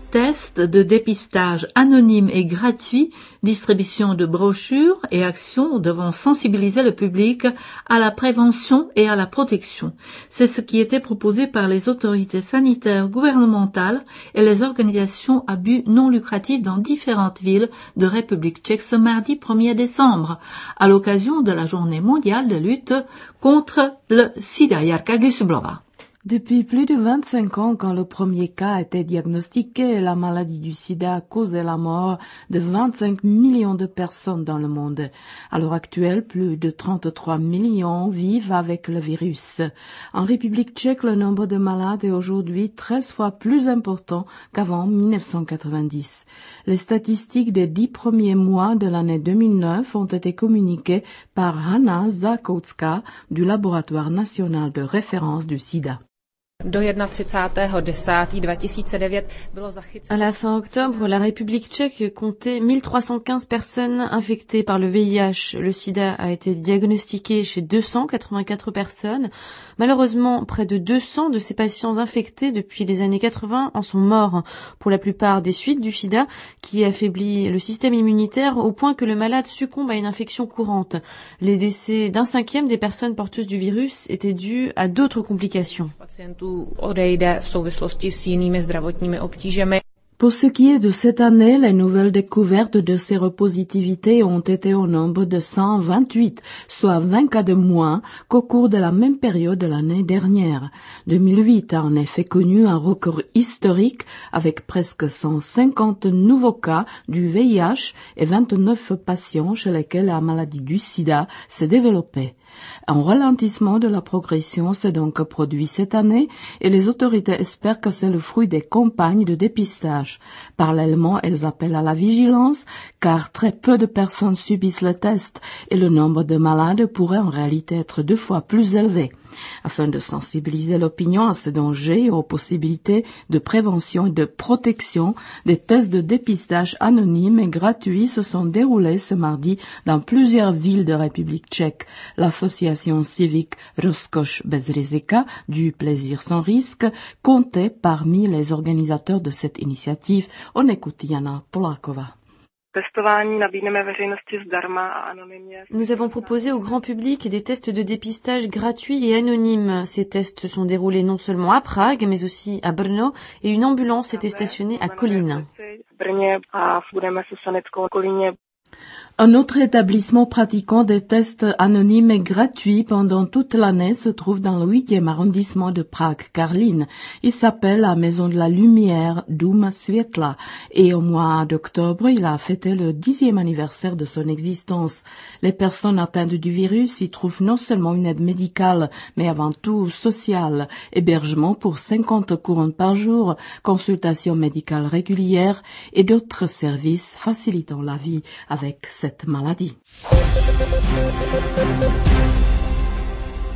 tests de dépistage anonymes et gratuits, distribution de brochures et actions devant sensibiliser le public à la prévention et à la protection. C'est ce qui était proposé par les autorités sanitaires gouvernementales et les organisations à but non lucratif dans différentes villes de République tchèque ce mardi 1er décembre, à l'occasion de la journée mondiale de lutte contre le sida. Jarka Gusblova. Depuis plus de 25 ans, quand le premier cas a été diagnostiqué, la maladie du sida a causé la mort de 25 millions de personnes dans le monde. À l'heure actuelle, plus de 33 millions vivent avec le virus. En République tchèque, le nombre de malades est aujourd'hui 13 fois plus important qu'avant 1990. Les statistiques des 10 premiers mois de l'année 2009 ont été communiquées par Hanna Zakoucka du Laboratoire national de référence du sida. À la fin octobre, la République tchèque comptait 1315 personnes infectées par le VIH. Le sida a été diagnostiqué chez 284 personnes. Malheureusement, près de 200 de ces patients infectés depuis les années 80 en sont morts, pour la plupart des suites du sida, qui affaiblit le système immunitaire au point que le malade succombe à une infection courante. Les décès d'un cinquième des personnes porteuses du virus étaient dus à d'autres complications. Pour ce qui est de cette année, les nouvelles découvertes de séropositivité ont été au nombre de 128, soit 20 cas de moins qu'au cours de la même période de l'année dernière. 2008 a en effet connu un record historique avec presque 150 nouveaux cas du VIH et 29 patients chez lesquels la maladie du sida s'est développée. Un ralentissement de la progression s'est donc produit cette année et les autorités espèrent que c'est le fruit des campagnes de dépistage. Parallèlement, elles appellent à la vigilance car très peu de personnes subissent le test et le nombre de malades pourrait en réalité être 2 fois plus élevé. Afin de sensibiliser l'opinion à ce danger et aux possibilités de prévention et de protection, des tests de dépistage anonymes et gratuits se sont déroulés ce mardi dans plusieurs villes de République tchèque. L'association civique Rozkoš bez rizika, du plaisir sans risque, comptait parmi les organisateurs de cette initiative. On écoute Jana Poláková. Nous avons proposé au grand public des tests de dépistage gratuits et anonymes. Ces tests se sont déroulés non seulement à Prague, mais aussi à Brno, et une ambulance était stationnée à Kolín. Un autre établissement pratiquant des tests anonymes et gratuits pendant toute l'année se trouve dans le 8e arrondissement de Prague, Karlín. Il s'appelle la Maison de la Lumière, Dům Světla, et au mois d'octobre, il a fêté le 10e anniversaire de son existence. Les personnes atteintes du virus y trouvent non seulement une aide médicale, mais avant tout sociale, hébergement pour 50 couronnes par jour, consultation médicale régulière et d'autres services facilitant la vie avec cette maladie.